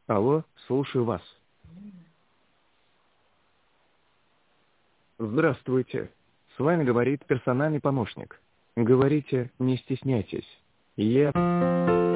Алло, слушаю вас. Здравствуйте. С вами говорит персональный помощник. Говорите, не стесняйтесь. Я...